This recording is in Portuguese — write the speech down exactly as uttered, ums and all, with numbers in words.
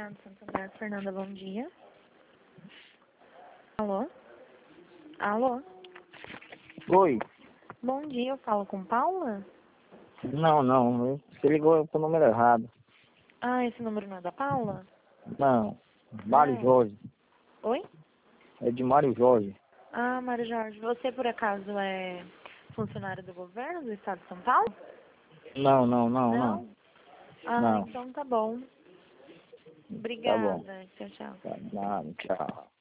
Fernando Santander. Fernanda, bom dia. Alô? Alô? Oi. Bom dia, eu falo com Paula? Não, não. Você ligou pro número errado. Ah, esse número não é da Paula? Não. Mário Não. Jorge. Oi? É de Mário Jorge. Ah, Mário Jorge, você por acaso é funcionário do governo do estado de São Paulo? Não, não, não, Não? não. Ah, Não. então tá bom. Tá bom. Obrigada. Tchau, tchau. Tá, nada, tchau.